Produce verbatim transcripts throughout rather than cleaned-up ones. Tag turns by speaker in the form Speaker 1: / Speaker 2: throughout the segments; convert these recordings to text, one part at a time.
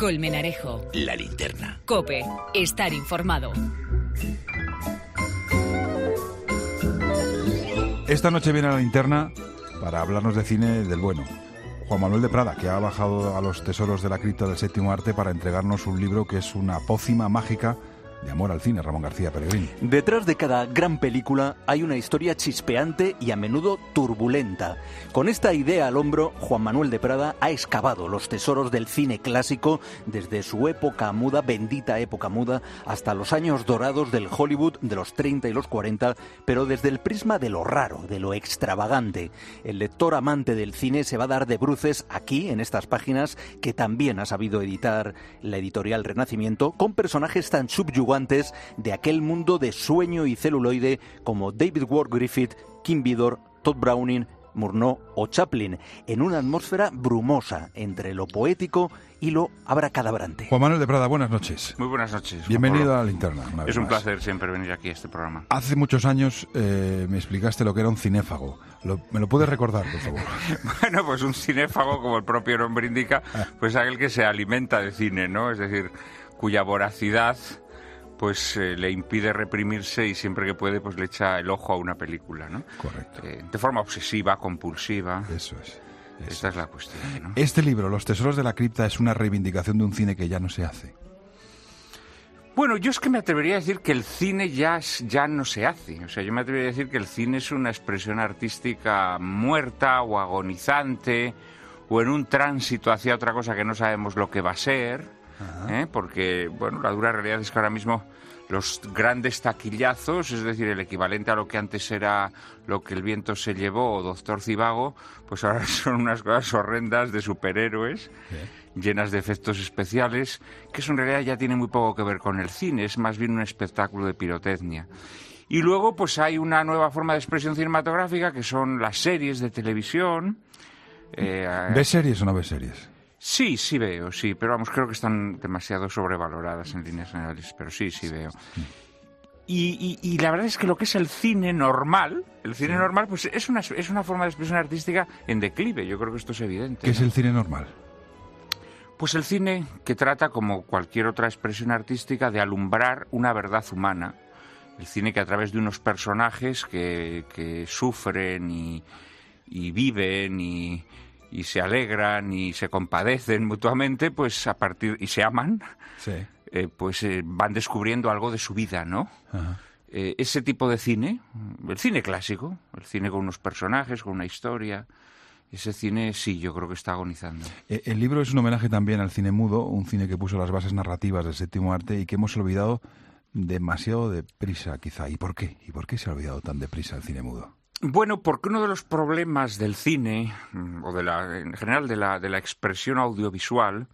Speaker 1: Colmenarejo.
Speaker 2: La Linterna.
Speaker 1: COPE. Estar informado.
Speaker 3: Esta noche viene La Linterna para hablarnos de cine del bueno. Juan Manuel de Prada, que ha bajado a los tesoros de la cripta del séptimo arte para entregarnos un libro que es una pócima mágica de amor al cine. Ramón García Peregrín.
Speaker 4: Detrás de cada gran película hay una historia chispeante y a menudo turbulenta. Con esta idea al hombro, Juan Manuel de Prada ha excavado los tesoros del cine clásico desde su época muda, bendita época muda, hasta los años dorados del Hollywood de los treinta y los cuarenta, pero desde el prisma de lo raro, de lo extravagante. El lector amante del cine se va a dar de bruces aquí, en estas páginas, que también ha sabido editar la editorial Renacimiento, con personajes tan subyugantes de aquel mundo de sueño y celuloide como David Ward Griffith, Kim Vidor, Todd Browning, Murnau o Chaplin, en una atmósfera brumosa entre lo poético y lo abracadabrante.
Speaker 3: Juan Manuel de Prada, buenas noches.
Speaker 5: Muy buenas noches.
Speaker 3: Bienvenido a La Linterna.
Speaker 5: Es un placer siempre venir aquí a este programa.
Speaker 3: Hace muchos años eh, me explicaste lo que era un cinéfago. Lo, ¿Me lo puedes recordar, por favor?
Speaker 5: Bueno, pues un cinéfago, como el propio nombre indica, pues aquel que se alimenta de cine, ¿no? Es decir, cuya voracidad pues eh, le impide reprimirse y siempre que puede pues le echa el ojo a una película, ¿no?
Speaker 3: Correcto.
Speaker 5: Eh, de forma obsesiva, compulsiva.
Speaker 3: Eso es. Eso.
Speaker 5: Esta es la cuestión, ¿no?
Speaker 3: Este libro, Los tesoros de la cripta, es una reivindicación de un cine que ya no se hace.
Speaker 5: Bueno, yo es que me atrevería a decir que el cine ya, ya no se hace. O sea, yo me atrevería a decir que el cine es una expresión artística muerta o agonizante o en un tránsito hacia otra cosa que no sabemos lo que va a ser. ¿Eh? Porque, bueno, la dura realidad es que ahora mismo los grandes taquillazos, es decir, el equivalente a lo que antes era Lo que el viento se llevó o Doctor Zivago, pues ahora son unas cosas horrendas de superhéroes, ¿sí?, llenas de efectos especiales, que eso en realidad ya tiene muy poco que ver con el cine, es más bien un espectáculo de pirotecnia. Y luego, pues hay una nueva forma de expresión cinematográfica, que son las series de televisión.
Speaker 3: Eh, ¿Ves series o no ves series?
Speaker 5: Sí, sí veo, sí, pero vamos, creo que están demasiado sobrevaloradas en líneas generales, pero sí, sí veo. Y, y, y la verdad es que lo que es el cine normal, el cine sí. normal, pues es una, es una forma de expresión artística en declive, yo creo que esto es evidente.
Speaker 3: ¿Qué ¿no? es el cine normal?
Speaker 5: Pues el cine que trata, como cualquier otra expresión artística, de alumbrar una verdad humana. El cine que a través de unos personajes que, que sufren y, y viven y... y se alegran y se compadecen mutuamente, pues a partir y se aman, sí. eh, pues eh, van descubriendo algo de su vida, ¿no? Eh, ese tipo de cine, el cine clásico, el cine con unos personajes, con una historia, ese cine sí, yo creo que está agonizando.
Speaker 3: Eh, el libro es un homenaje también al cine mudo, un cine que puso las bases narrativas del séptimo arte y que hemos olvidado demasiado deprisa, quizá. ¿Y por qué? ¿Y por qué se ha olvidado tan deprisa el cine mudo?
Speaker 5: Bueno, porque uno de los problemas del cine, o de la, en general de la, de la expresión audiovisual,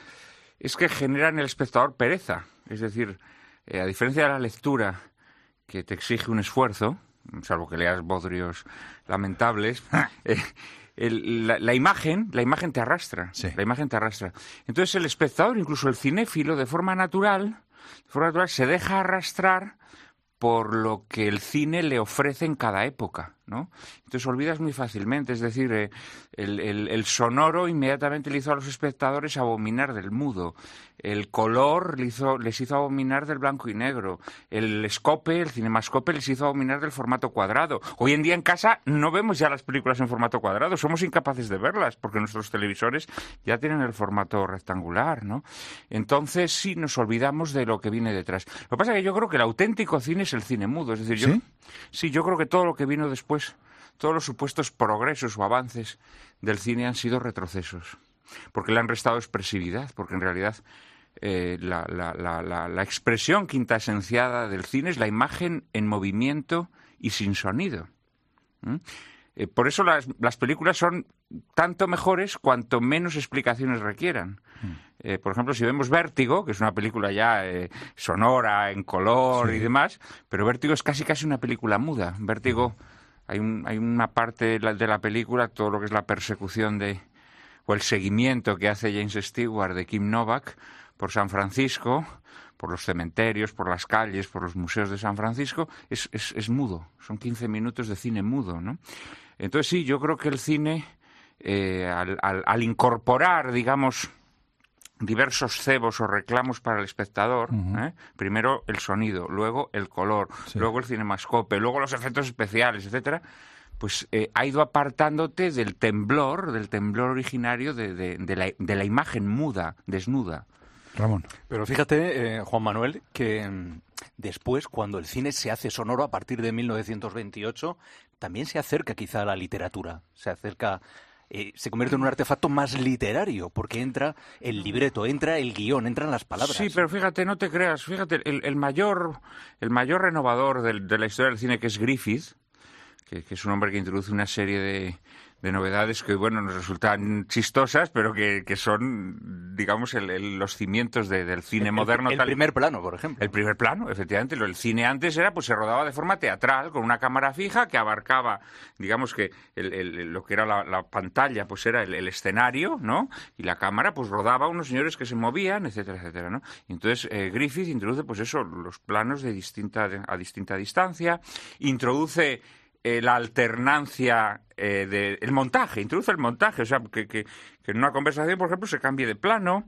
Speaker 5: es que genera en el espectador pereza. Es decir, eh, a diferencia de la lectura, que te exige un esfuerzo, salvo que leas bodrios lamentables, eh, el, la, la imagen, la imagen te arrastra. Sí. La imagen te arrastra. Entonces el espectador, incluso el cinéfilo, de forma natural, de forma natural, se deja arrastrar por lo que el cine le ofrece en cada época, ¿no? Entonces olvidas muy fácilmente, es decir, eh, el, el, el sonoro inmediatamente le hizo a los espectadores abominar del mudo, el color le hizo, les hizo abominar del blanco y negro, el scope, el cinemascope les hizo abominar del formato cuadrado. Hoy en día en casa no vemos ya las películas en formato cuadrado, somos incapaces de verlas porque nuestros televisores ya tienen el formato rectangular, ¿no? Entonces sí nos olvidamos de lo que viene detrás. Lo que pasa es que yo creo que el auténtico cine es el cine mudo, es decir, yo, ¿sí? sí, yo creo que todo lo que vino después, todos los supuestos progresos o avances del cine han sido retrocesos, porque le han restado expresividad, porque en realidad eh, la, la, la, la, la expresión quintaesenciada del cine es la imagen en movimiento y sin sonido. ¿Mm? Eh, por eso las, las películas son tanto mejores cuanto menos explicaciones requieran. Eh, por ejemplo, si vemos Vértigo, que es una película ya eh, sonora, en color sí. y demás, pero Vértigo es casi casi una película muda. Vértigo, hay, un, hay una parte de la, de la película, todo lo que es la persecución de o el seguimiento que hace James Stewart de Kim Novak por San Francisco, por los cementerios, por las calles, por los museos de San Francisco, es, es, es mudo. Son quince minutos de cine mudo, ¿no? Entonces sí, yo creo que el cine, eh, al, al, al incorporar, digamos, diversos cebos o reclamos para el espectador.
Speaker 3: Uh-huh.
Speaker 5: ¿eh? Primero el sonido, luego el color,
Speaker 3: sí.
Speaker 5: luego el cinemascope, luego los efectos especiales, etcétera, pues eh, ha ido apartándote del temblor, del temblor originario de, de, de, la, de la imagen muda, desnuda.
Speaker 3: Ramón.
Speaker 4: Pero fíjate, eh, Juan Manuel, que mm, después, cuando el cine se hace sonoro a partir de mil novecientos veintiocho, también se acerca quizá a la literatura, se acerca... Eh, se convierte en un artefacto más literario, porque entra el libreto, entra el guión, entran las palabras.
Speaker 5: Sí, pero fíjate, no te creas, fíjate, el, el mayor el mayor renovador del, de la historia del cine, que es Griffith, que, que es un hombre que introduce una serie de, de novedades que, bueno, nos resultan chistosas, pero que, que son, digamos, el, el, los cimientos de, del cine
Speaker 4: el,
Speaker 5: moderno.
Speaker 4: El, el
Speaker 5: tal.
Speaker 4: primer plano, por ejemplo.
Speaker 5: El primer plano, efectivamente. El cine antes era, pues se rodaba de forma teatral, con una cámara fija que abarcaba, digamos que el, el, lo que era la, la pantalla, pues era el, el escenario, ¿no? Y la cámara, pues rodaba unos señores que se movían, etcétera, etcétera, ¿no? Y entonces eh, Griffith introduce, pues eso, los planos de distinta, de, a distinta distancia, introduce... Eh, la alternancia eh, de el montaje, introduce el montaje, o sea, que, que, que en una conversación, por ejemplo, se cambie de plano,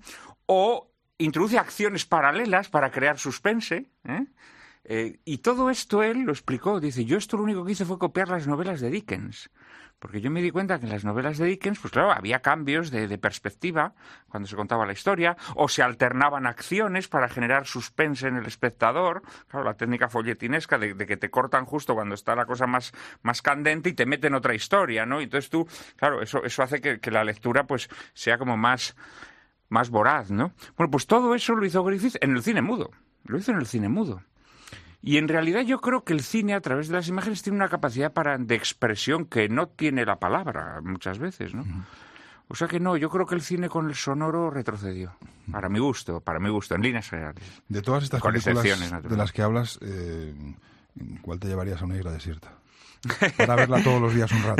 Speaker 5: o introduce acciones paralelas para crear suspense, ¿eh? Eh, y todo esto él lo explicó, dice, yo esto lo único que hice fue copiar las novelas de Dickens, porque yo me di cuenta que en las novelas de Dickens, pues claro, había cambios de, de perspectiva cuando se contaba la historia, o se alternaban acciones para generar suspense en el espectador, claro, la técnica folletinesca de, de que te cortan justo cuando está la cosa más, más candente y te meten otra historia, ¿no? Y entonces tú, claro, eso, eso hace que, que la lectura pues sea como más, más voraz, ¿no? Bueno, pues todo eso lo hizo Griffith en el cine mudo, lo hizo en el cine mudo. Y en realidad yo creo que el cine, a través de las imágenes, tiene una capacidad para, de expresión que no tiene la palabra muchas veces, ¿no? Uh-huh. O sea que no, yo creo que el cine con el sonoro retrocedió, para mi gusto, para mi gusto, en líneas generales.
Speaker 3: De todas estas
Speaker 5: con
Speaker 3: películas de las que hablas, eh, ¿cuál te llevarías a una isla desierta? Para verla todos los días un rato.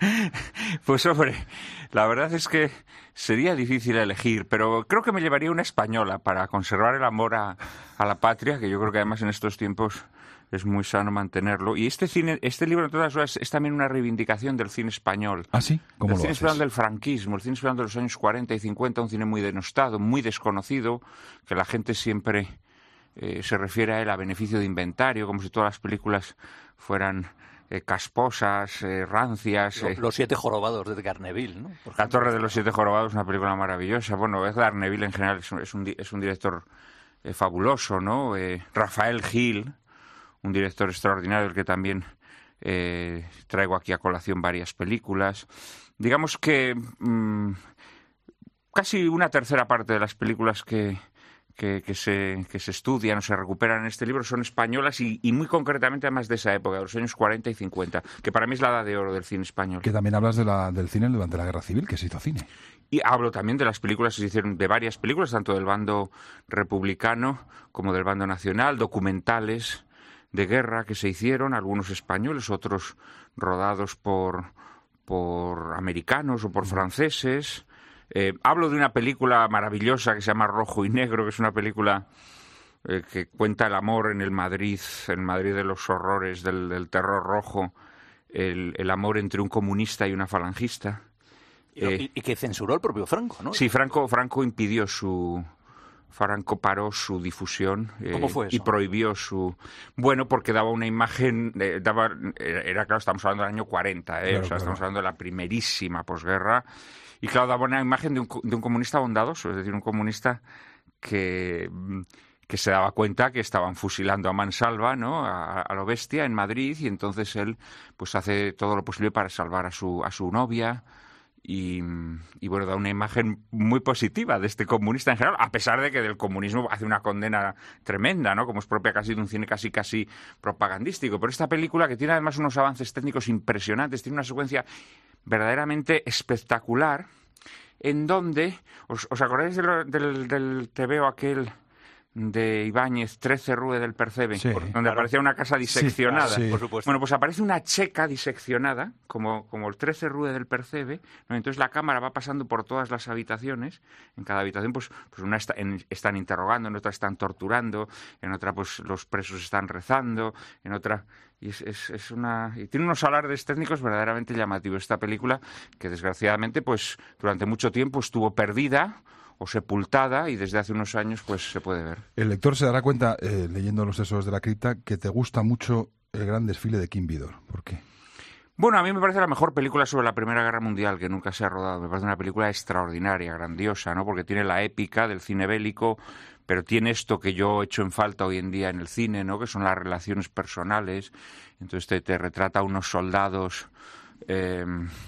Speaker 5: Pues hombre, la verdad es que sería difícil elegir, pero creo que me llevaría una española para conservar el amor a, a la patria, que yo creo que además en estos tiempos es muy sano mantenerlo. Y este cine, este libro, en todas horas, es también una reivindicación del cine español.
Speaker 3: ¿Ah, sí? ¿Cómo
Speaker 5: el
Speaker 3: lo
Speaker 5: cine
Speaker 3: haces?
Speaker 5: español del franquismo, el cine español de los años cuarenta y cincuenta, un cine muy denostado, muy desconocido, que la gente siempre eh, se refiere a él a beneficio de inventario, como si todas las películas fueran... Eh, casposas, eh, rancias.
Speaker 4: Los,
Speaker 5: eh.
Speaker 4: los siete jorobados de Garneville, ¿no? Por
Speaker 5: La Torre de los Siete Jorobados, una película maravillosa. Bueno, Edgar Neville en general es un, es un, es un director eh, fabuloso, ¿no? Eh, Rafael Gil, un director extraordinario, del que también eh, traigo aquí a colación varias películas. Digamos que mmm, casi una tercera parte de las películas que... Que, que, se, que se estudian o se recuperan en este libro son españolas y, y muy concretamente además de esa época, de los años cuarenta y cincuenta, que para mí es la edad de oro del cine español.
Speaker 3: Que también hablas de la, del cine durante la Guerra Civil, que se hizo cine.
Speaker 5: Y hablo también de las películas que se hicieron, de varias películas, tanto del bando republicano como del bando nacional, documentales de guerra que se hicieron, algunos españoles, otros rodados por, por americanos o por franceses. Eh, hablo de una película maravillosa que se llama Rojo y Negro, que es una película eh, que cuenta el amor en el Madrid, en Madrid de los horrores, del, del terror rojo, el, el amor entre un comunista y una falangista.
Speaker 4: Eh, y, y que censuró el propio Franco, ¿no?
Speaker 5: Sí, Franco, Franco impidió su... Franco paró su difusión eh,
Speaker 4: ¿Cómo fue eso?
Speaker 5: Y prohibió su... Bueno, porque daba una imagen... Eh, daba Era claro, estamos hablando del año cuarenta, ¿eh?
Speaker 3: Claro,
Speaker 5: o sea,
Speaker 3: claro.
Speaker 5: estamos hablando de la primerísima posguerra. Y claro, daba una imagen de un, de un comunista bondadoso, es decir, un comunista que, que se daba cuenta que estaban fusilando a mansalva, ¿no? A, a lo bestia en Madrid, y entonces él pues hace todo lo posible para salvar a su, a su novia. Y, y bueno, da una imagen muy positiva de este comunista en general, a pesar de que del comunismo hace una condena tremenda, ¿no? Como es propia casi de un cine casi casi propagandístico. Pero esta película, que tiene además unos avances técnicos impresionantes, tiene una secuencia verdaderamente espectacular, en donde, ¿os, os acordáis de lo, del, del tebeo aquel de Ibáñez, trece Rue del Percebe,
Speaker 3: sí,
Speaker 5: donde
Speaker 4: claro.
Speaker 5: aparecía una casa diseccionada?
Speaker 3: Sí, sí.
Speaker 4: Por supuesto.
Speaker 5: Bueno, pues aparece una checa diseccionada, como, como el trece Rue del Percebe, ¿no? Entonces la cámara va pasando por todas las habitaciones. En cada habitación, pues, pues una está, en, están interrogando, en otra están torturando, en otra, pues, los presos están rezando, en otra... Y es, es, es una... Y tiene unos alardes técnicos verdaderamente llamativos esta película, que desgraciadamente, pues, durante mucho tiempo estuvo perdida, o sepultada, y desde hace unos años pues se puede ver.
Speaker 3: El lector se dará cuenta, eh, leyendo Los tesoros de la cripta, que te gusta mucho el gran desfile de Kim Vidor. ¿Por qué?
Speaker 5: Bueno, a mí me parece la mejor película sobre la Primera Guerra Mundial que nunca se ha rodado. Me parece una película extraordinaria, grandiosa, ¿no? Porque tiene la épica del cine bélico, pero tiene esto que yo echo en falta hoy en día en el cine, ¿no? Que son las relaciones personales. Entonces te, te retrata a unos soldados... Eh,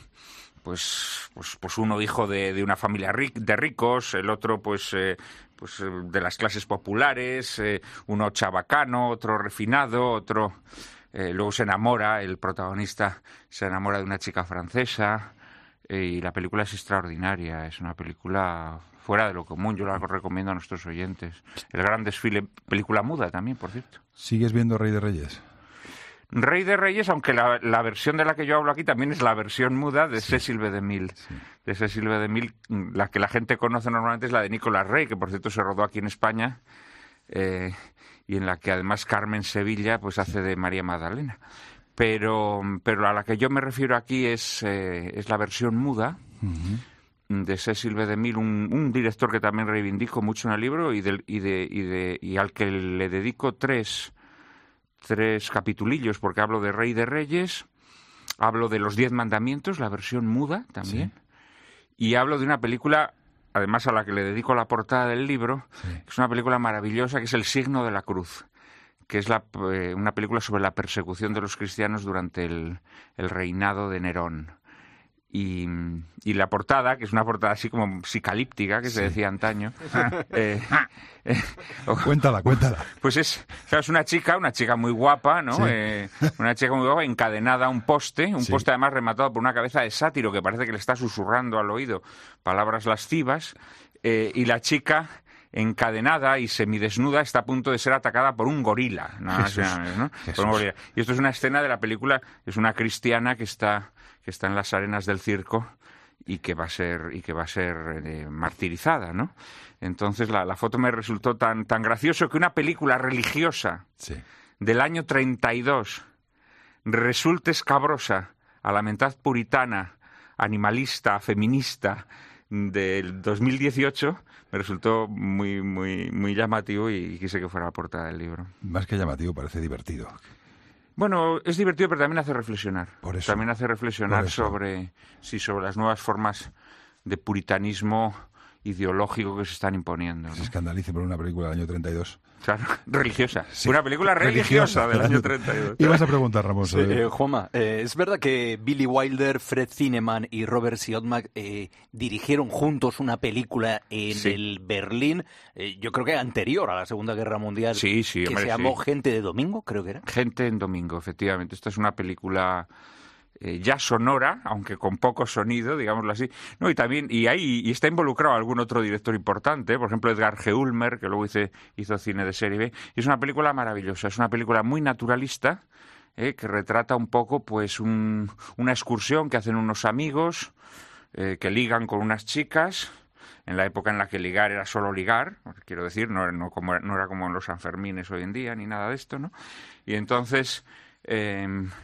Speaker 5: Pues, pues, pues uno hijo de, de una familia ric, de ricos, el otro pues, eh, pues de las clases populares, eh, uno chabacano, otro refinado, otro... Eh, luego se enamora, el protagonista se enamora de una chica francesa, eh, y la película es extraordinaria, es una película fuera de lo común, yo la recomiendo a nuestros oyentes. El gran desfile, película muda también, por cierto.
Speaker 3: ¿Sigues viendo Rey de Reyes?
Speaker 5: Rey de Reyes, aunque la, la versión de la que yo hablo aquí también es la versión muda de sí. Cecil B. DeMille. Sí. De Cecil B. DeMille, la que la gente conoce normalmente es la de Nicolas Rey, que por cierto se rodó aquí en España, eh, y en la que además Carmen Sevilla pues hace de María Magdalena. Pero, pero a la que yo me refiero aquí es, eh, es la versión muda, uh-huh, de Cecil B. DeMille, un, un director que también reivindico mucho en el libro y, del, y, de, y, de, y al que le dedico tres... tres capitulillos, porque hablo de Rey de Reyes, hablo de Los Diez Mandamientos, la versión muda también, sí, y hablo de una película, además a la que le dedico la portada del libro, sí, que es una película maravillosa, que es El signo de la cruz, que es la, eh, una película sobre la persecución de los cristianos durante el, el reinado de Nerón. Y, y la portada, que es una portada así como psicalíptica, que sí, se decía antaño. eh, eh,
Speaker 3: cuéntala, cuéntala.
Speaker 5: Pues es, claro, es una chica, una chica muy guapa, ¿no? Sí. Eh, una chica muy guapa encadenada a un poste, un sí, poste además rematado por una cabeza de sátiro que parece que le está susurrando al oído palabras lascivas, eh, y la chica encadenada y semidesnuda está a punto de ser atacada por un gorila, ¿no?
Speaker 3: Jesús,
Speaker 5: ¿no? Por un gorila. Y esto es una escena de la película, es una cristiana que está que está en las arenas del circo y que va a ser y que va a ser eh, martirizada, ¿no? Entonces la, la foto me resultó tan tan gracioso que una película religiosa, sí, del año treinta y dos resulte escabrosa a la mentad puritana, animalista, feminista del dos mil dieciocho, me resultó muy muy muy llamativo y quise que fuera la portada del libro.
Speaker 3: Más que llamativo, parece divertido.
Speaker 5: Bueno, es divertido, pero también hace reflexionar.
Speaker 3: Por eso,
Speaker 5: también hace reflexionar sobre, sí, sobre las nuevas formas de puritanismo ideológico que se están imponiendo, ¿no?
Speaker 3: Se escandalice por una película del año treinta y dos.
Speaker 5: Claro, religiosa. Sí. Una película
Speaker 3: religiosa
Speaker 5: religiosa del año treinta y dos.
Speaker 3: Y vas a preguntar, Ramón.
Speaker 4: Sí, eh, Juanma, eh, ¿es verdad que Billy Wilder, Fred Zinnemann y Robert Siodmak eh, dirigieron juntos una película en sí, el Berlín, eh, yo creo que anterior a la Segunda Guerra Mundial,
Speaker 5: sí, sí,
Speaker 4: que
Speaker 5: hombre,
Speaker 4: se llamó
Speaker 5: sí.
Speaker 4: Gente de Domingo, creo que era?
Speaker 5: Gente en Domingo, efectivamente. Esta es una película... Eh, ya sonora, aunque con poco sonido, digámoslo así. No, y también, y ahí y está involucrado algún otro director importante, por ejemplo Edgar G. Ulmer, que luego hizo, hizo cine de serie B, y es una película maravillosa, es una película muy naturalista, eh, que retrata un poco pues un, una excursión que hacen unos amigos, eh, que ligan con unas chicas, en la época en la que ligar era solo ligar, quiero decir, no, no, como, no era como en los Sanfermines hoy en día, ni nada de esto, ¿no? Y entonces... Eh,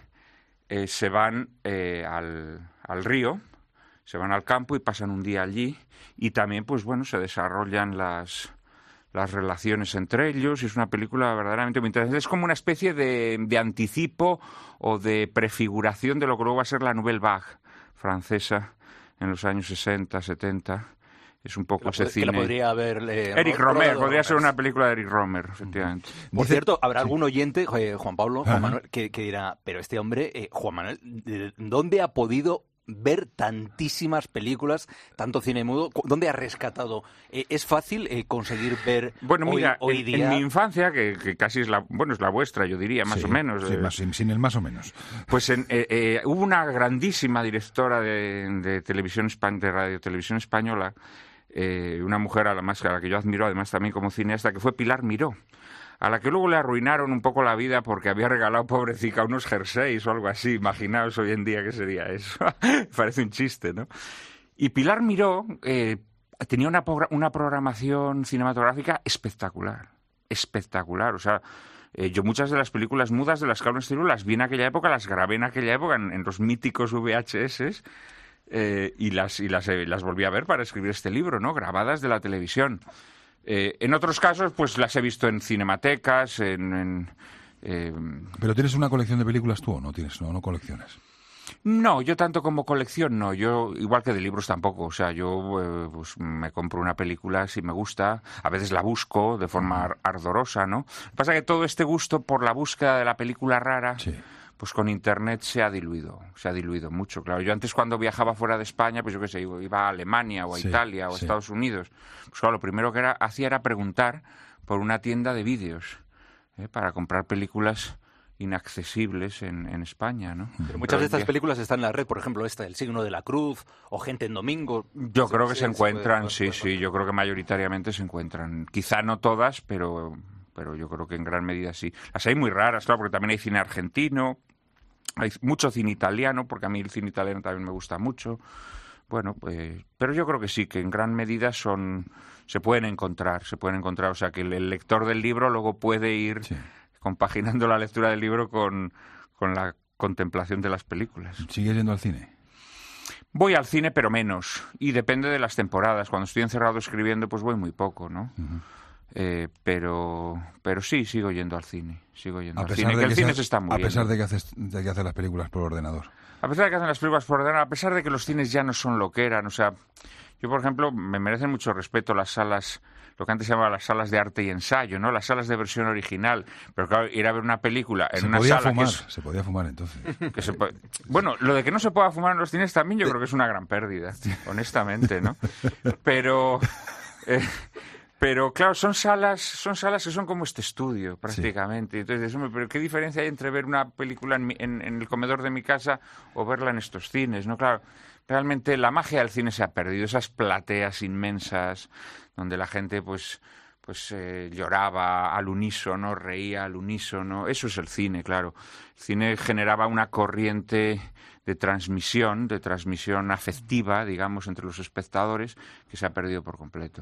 Speaker 5: Eh, se van eh, al, al río, se van al campo y pasan un día allí, y también pues bueno se desarrollan las las relaciones entre ellos, y es una película verdaderamente muy interesante. Es como una especie de, de anticipo o de prefiguración de lo que luego va a ser la Nouvelle Vague francesa en los años sesenta, setenta. Es un poco ese cine.
Speaker 4: Que la podría haber... Eh,
Speaker 5: Eric Romer, podría ser una película de Eric Romer, efectivamente.
Speaker 4: Por cierto, habrá algún oyente, eh, Juan Pablo, Juan Manuel, que, que dirá, pero este hombre, eh, Juan Manuel, ¿dónde ha podido ver tantísimas películas, tanto cine mudo? ¿Dónde ha rescatado? Eh, ¿Es fácil eh, conseguir ver
Speaker 5: bueno, mira,
Speaker 4: hoy, hoy
Speaker 5: en,
Speaker 4: día?
Speaker 5: En mi infancia, que, que casi es la, bueno, es la vuestra, yo diría, más
Speaker 3: sí,
Speaker 5: o menos.
Speaker 3: Sí,
Speaker 5: eh,
Speaker 3: más, sin, sin el más o menos.
Speaker 5: Pues en, eh, eh, hubo una grandísima directora de, de televisión de radio televisión española, eh, una mujer a la, más, a la que yo admiro además también como cineasta, que fue Pilar Miró, a la que luego le arruinaron un poco la vida porque había regalado, pobrecita, unos jerseys o algo así. Imaginaos hoy en día qué sería eso. Parece un chiste, ¿no? Y Pilar Miró eh, tenía una, una programación cinematográfica espectacular, espectacular. O sea, eh, yo muchas de las películas mudas de las que hablo en este libro las vi en aquella época, las grabé en aquella época en, en los míticos V H S. eh, y, las, y las, eh, las volví a ver para escribir este libro, ¿no? Grabadas de la televisión. Eh, en otros casos, pues las he visto en cinematecas, en... en eh...
Speaker 3: ¿Pero tienes una colección de películas tú o no tienes? No, no colecciones.
Speaker 5: No, yo tanto como colección no. Yo, igual que de libros tampoco. O sea, yo eh, pues me compro una película si me gusta. A veces la busco de forma ar- ardorosa, ¿no? Lo que pasa es que todo este gusto por la búsqueda de la película rara...
Speaker 3: Sí.
Speaker 5: Pues con Internet se ha diluido, se ha diluido mucho, claro. Yo antes cuando viajaba fuera de España, pues yo qué sé, iba a Alemania o a
Speaker 3: sí,
Speaker 5: Italia o a
Speaker 3: sí.
Speaker 5: Estados Unidos. Pues claro, lo primero que era, hacía era preguntar por una tienda de vídeos, ¿eh? Para comprar películas inaccesibles en, en España, ¿no?
Speaker 4: Pero muchas
Speaker 5: Pero
Speaker 4: de estas
Speaker 5: ya-
Speaker 4: películas están en la red, por ejemplo, esta, El signo de la cruz, o Gente en domingo.
Speaker 5: Yo creo que
Speaker 4: Sí,
Speaker 5: se
Speaker 4: sí,
Speaker 5: encuentran,
Speaker 4: puede-
Speaker 5: sí,
Speaker 4: puede-
Speaker 5: sí, yo creo que mayoritariamente se encuentran. Quizá no todas, pero, pero yo creo que en gran medida sí. Las hay muy raras, claro, porque también hay cine argentino, hay mucho cine italiano, porque a mí el cine italiano también me gusta mucho. Bueno, pues, pero yo creo que sí, que en gran medida son, se pueden encontrar, se pueden encontrar. O sea, que el, el lector del libro luego puede ir
Speaker 3: Sí.
Speaker 5: compaginando la lectura del libro con, con la contemplación de las películas.
Speaker 3: ¿Sigues yendo al cine?
Speaker 5: Voy al cine, pero menos. Y depende de las temporadas. Cuando estoy encerrado escribiendo, pues voy muy poco, ¿no?
Speaker 3: Uh-huh.
Speaker 5: Eh, pero, pero sí, sigo yendo al cine. Sigo yendo
Speaker 3: A
Speaker 5: al
Speaker 3: pesar,
Speaker 5: cine,
Speaker 3: de
Speaker 5: que
Speaker 3: que,
Speaker 5: el cine
Speaker 3: seas-
Speaker 5: se está
Speaker 3: a
Speaker 5: muriendo.
Speaker 3: pesar de que haces de que haces las películas por ordenador.
Speaker 5: A pesar de que hacen las películas por ordenador, a pesar de que los cines ya no son lo que eran. O sea, yo, por ejemplo, me merecen mucho respeto las salas, lo que antes se llamaba las salas de arte y ensayo, ¿no? Las salas de versión original. Pero claro, ir a ver una película en
Speaker 3: Se
Speaker 5: una
Speaker 3: podía
Speaker 5: sala
Speaker 3: fumar,
Speaker 5: que es...
Speaker 3: se podía fumar entonces.
Speaker 5: Que se puede- Bueno, lo de que no se pueda fumar en los cines también yo creo que es una gran pérdida, honestamente, ¿no? Pero, eh, pero claro, son salas, son salas que son como este estudio, prácticamente. Entonces, hombre, pero ¿qué diferencia hay entre ver una película en, mi- en- en el comedor de mi casa o verla en estos cines, no? Claro, realmente la magia del cine se ha perdido, esas plateas inmensas donde la gente, pues... pues eh, lloraba al unísono, reía al unísono. Eso es el cine, claro. El cine generaba una corriente de transmisión, de transmisión afectiva, digamos, entre los espectadores, que se ha perdido por completo.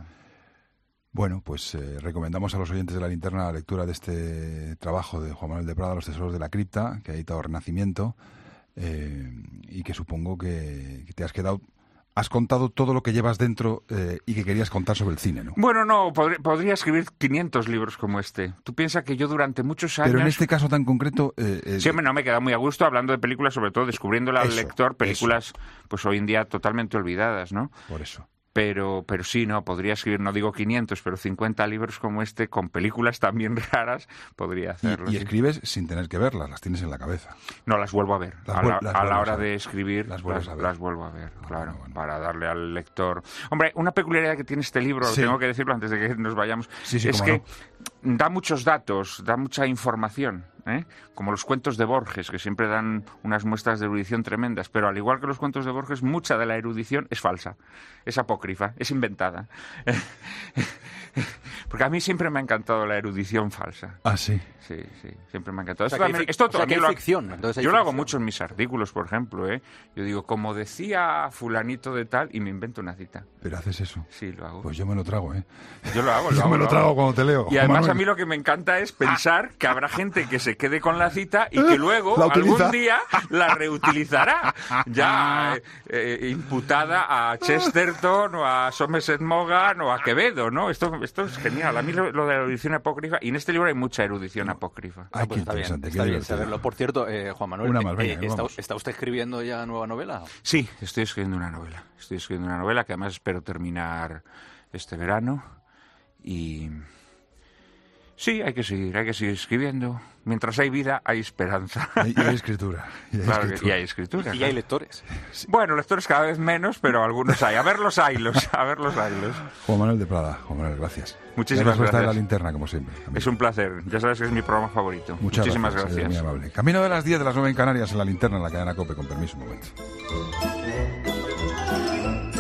Speaker 3: Bueno, pues eh, recomendamos a los oyentes de La Linterna la lectura de este trabajo de Juan Manuel de Prada, Los tesoros de la cripta, que ha editado Renacimiento, eh, y que supongo que, que te has quedado... Has contado todo lo que llevas dentro eh, y que querías contar sobre el cine, ¿no?
Speaker 5: Bueno, no, podría, podría escribir quinientos libros como este. Tú piensas que yo durante muchos años...
Speaker 3: Pero en este caso tan concreto... Eh, eh,
Speaker 5: Siempre no me he quedado muy a gusto hablando de películas, sobre todo descubriéndole al
Speaker 3: Eso,
Speaker 5: lector películas, pues hoy en día totalmente olvidadas, ¿no?
Speaker 3: Por eso.
Speaker 5: Pero, pero sí, no, podría escribir, no digo quinientos, pero cincuenta libros como este, con películas también raras, podría hacerlo.
Speaker 3: Y, y
Speaker 5: sí.
Speaker 3: escribes sin tener que verlas, las tienes en la cabeza.
Speaker 5: No, las vuelvo a ver.
Speaker 3: Las
Speaker 5: a
Speaker 3: vuel-
Speaker 5: la,
Speaker 3: las
Speaker 5: a la
Speaker 3: vuelves
Speaker 5: hora
Speaker 3: a ver.
Speaker 5: de escribir,
Speaker 3: Las
Speaker 5: las,
Speaker 3: vuelves a ver.
Speaker 5: las vuelvo a ver,
Speaker 3: Ah,
Speaker 5: claro,
Speaker 3: bueno, bueno.
Speaker 5: para darle al lector... Hombre, una peculiaridad que tiene este libro,
Speaker 3: Sí.
Speaker 5: tengo que decirlo antes de que nos vayamos,
Speaker 3: Sí, sí,
Speaker 5: es
Speaker 3: cómo
Speaker 5: que da muchos datos, da mucha información, ¿eh? Como los cuentos de Borges, que siempre dan unas muestras de erudición tremendas, pero al igual que los cuentos de Borges, mucha de la erudición es falsa, es apócrifa, es inventada. Porque a mí siempre me ha encantado la erudición falsa.
Speaker 3: Ah, sí.
Speaker 5: Sí, sí, siempre me ha encantado.
Speaker 4: O sea,
Speaker 5: Esto
Speaker 4: que hay
Speaker 5: también-
Speaker 4: fic-
Speaker 5: esto
Speaker 4: o sea, que
Speaker 5: también
Speaker 4: hay
Speaker 5: lo ha-
Speaker 4: ficción, entonces hay
Speaker 5: yo lo hago
Speaker 4: ficción.
Speaker 5: mucho en mis artículos, por ejemplo, ¿eh? Yo digo, como decía fulanito de tal, y me invento una cita.
Speaker 3: Pero haces eso.
Speaker 5: Sí, lo hago.
Speaker 3: Pues yo me lo trago, ¿eh?
Speaker 5: Yo lo hago, lo
Speaker 3: Yo
Speaker 5: hago.
Speaker 3: me lo
Speaker 5: hago.
Speaker 3: trago cuando te leo.
Speaker 5: Y además
Speaker 3: Manuel.
Speaker 5: a mí lo que me encanta es pensar que habrá gente que se quede con la cita y que luego
Speaker 3: La utiliza.
Speaker 5: algún día la reutilizará, ya eh, eh, imputada a Chesterton o a Somerset Maugham o a Quevedo, ¿no? Esto, esto es genial. A mí lo, lo de la erudición apócrifa, y en este libro hay mucha erudición apócrifa.
Speaker 3: Ay,
Speaker 4: Pues
Speaker 3: qué
Speaker 4: está bien,
Speaker 3: interesante. qué
Speaker 4: está bien
Speaker 3: divertido.
Speaker 4: saberlo. Por cierto, eh, Juan Manuel,
Speaker 3: Una más,
Speaker 4: eh,
Speaker 3: venga,
Speaker 4: eh,
Speaker 3: que
Speaker 4: ¿está,
Speaker 3: vamos.
Speaker 4: está usted escribiendo ya nueva novela?
Speaker 5: Sí, estoy escribiendo una novela. Estoy escribiendo una novela que además espero terminar este verano. Y sí, hay que seguir, hay que seguir escribiendo. Mientras hay vida, hay esperanza.
Speaker 3: Y, y hay escritura. Y hay
Speaker 5: Claro que-
Speaker 3: escritura.
Speaker 5: y hay escritura.
Speaker 4: Y
Speaker 5: claro.
Speaker 4: hay lectores.
Speaker 5: Bueno, lectores cada vez menos, pero algunos hay. A ver los haylos, a ver los haylos.
Speaker 3: Juan Manuel de Prada. Juan Manuel, gracias.
Speaker 5: Muchísimas
Speaker 3: Gracias por estar en
Speaker 5: gracias.
Speaker 3: La Linterna, como siempre. amigo.
Speaker 5: Es un placer. Ya sabes que es mi programa favorito.
Speaker 3: Muchas
Speaker 5: Muchísimas
Speaker 3: gracias. eres
Speaker 5: gracias.
Speaker 3: muy amable. Camino de las diez de las nueve en Canarias en La Linterna, en la cadena COPE. Con permiso, un momento.